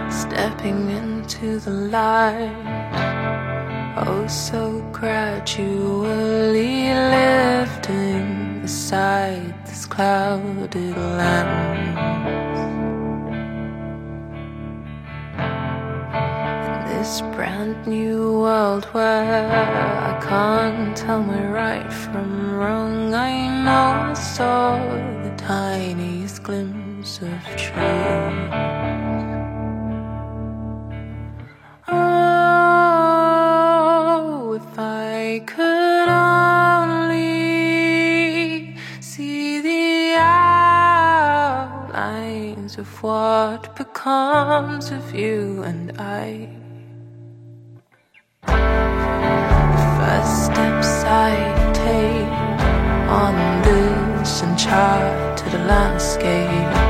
stepping into the light, oh so gradually lifting aside this clouded land. In this brand new world where I can't tell my right from wrong, I know I saw the tiniest glimpse of truth. Oh, if I could only see the outlines of what becomes of you and I. The first steps I take on this uncharted landscape,